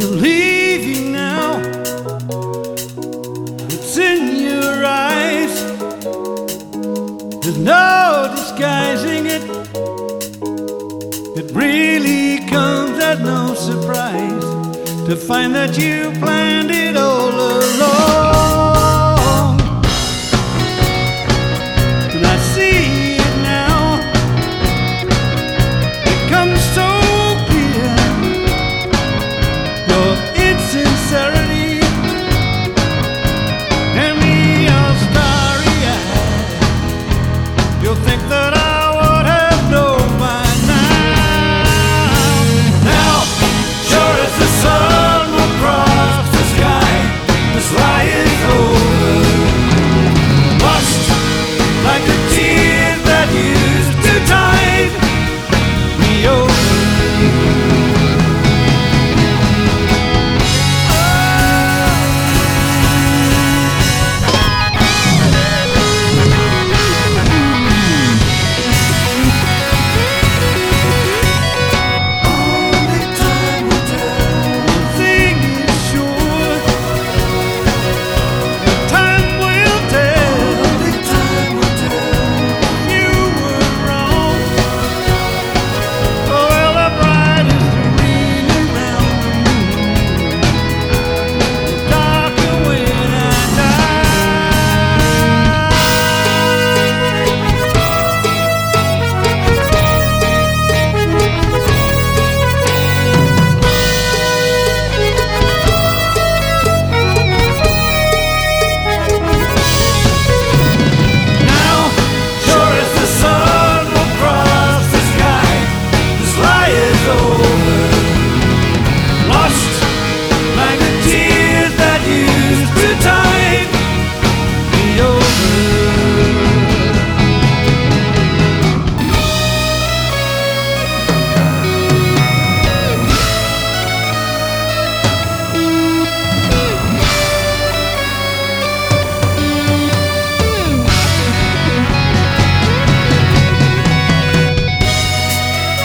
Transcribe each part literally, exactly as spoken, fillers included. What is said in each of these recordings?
You're leaving now. It's in your eyes. There's no disguising it. It really comes as no surprise to find that you planned it all along. And I see it now. It comes so clear. Your insincerity and me all starry-eyed. You'll think that I would have known by now. Now, sure as the sun will cross the sky, this lie is over. Lost like the tears that used to tide me over.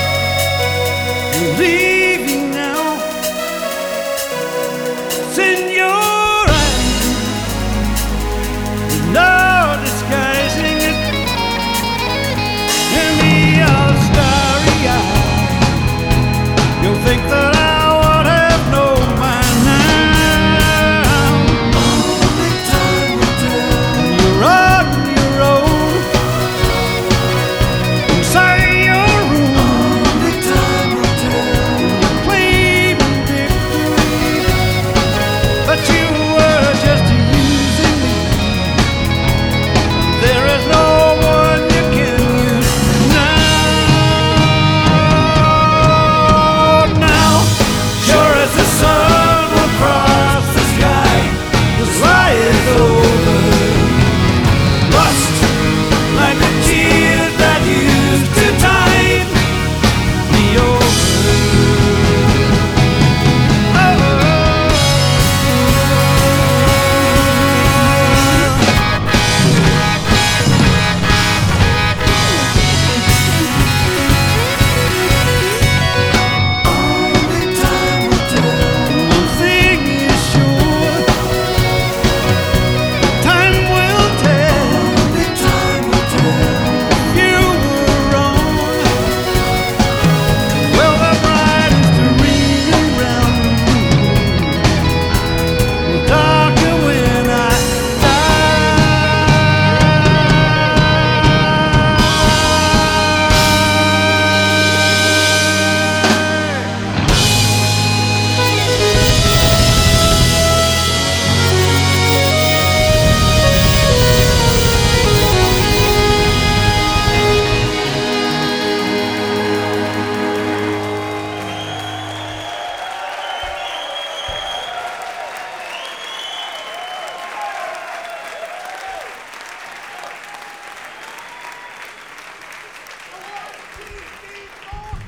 Leaving now. Send